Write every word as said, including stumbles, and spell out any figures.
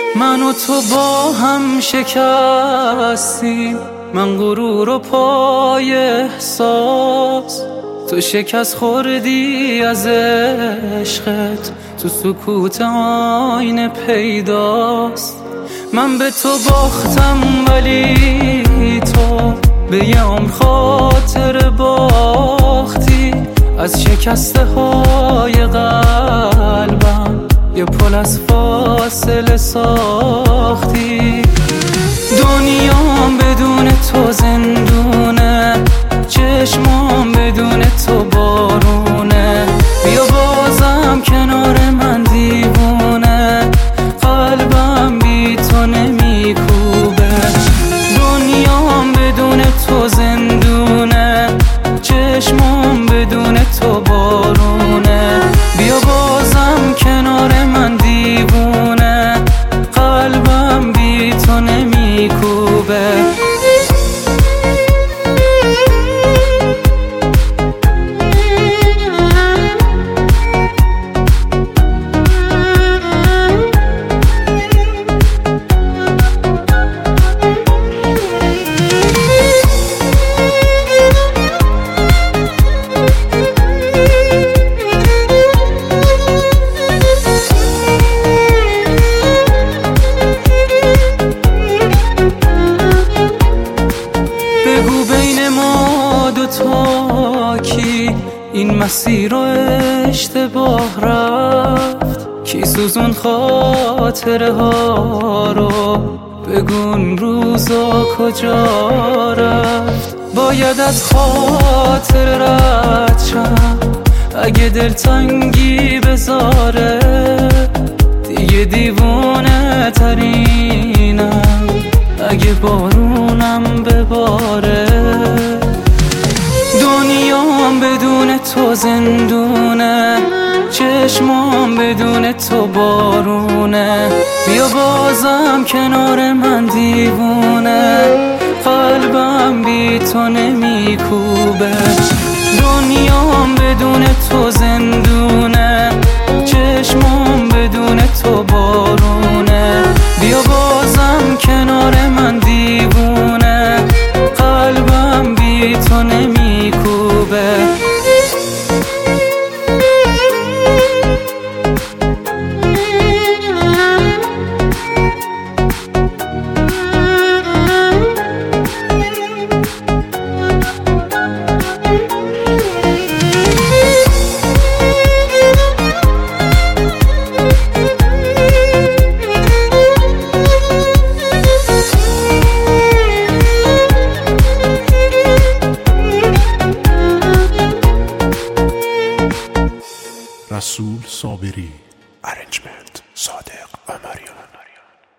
من و تو با هم شکستیم، من غرور و پای احساس، تو شکست خوردی از عشقت، تو سکوت آینه پیداست. من به تو باختم ولی تو به یه عمر خاطر باختی، از شکسته های قلبم یه پل از فاصله ساختی. دنیام بدون تو زندونه، چشمام بدون تو بارونه، بیا بازم کنار من دیوونه، قلبم بی تو نمیکوبه. دنیام بدون تو زندونه، چشمام بدون تو بارونه، بیا بازم کنار من دیوونه، قلبم بی تو نمیکوبه. بگو بین ما دوتا کی این مسیر رو اشتباه رفت، کی سوزون خاطره ها رو، بگون روزا کجا رفت. باید از خاطر رد شم اگه دلتنگی بذاره، دیگه دیوونه ترینم اگه بارونم بباره. دنیام بدون تو زندونه، چشمام بدون تو بارونه، بیا بازم کنار من دیوونه، قلبم بی تو نمیکوبه. دنیام بدون تو زندونه، چشمام بدون تو بارونه، بیا بازم کنار من دیوونه، قلبم بی تو نمیکوبه. رسول صابری، ارنجمنت صادق عمری.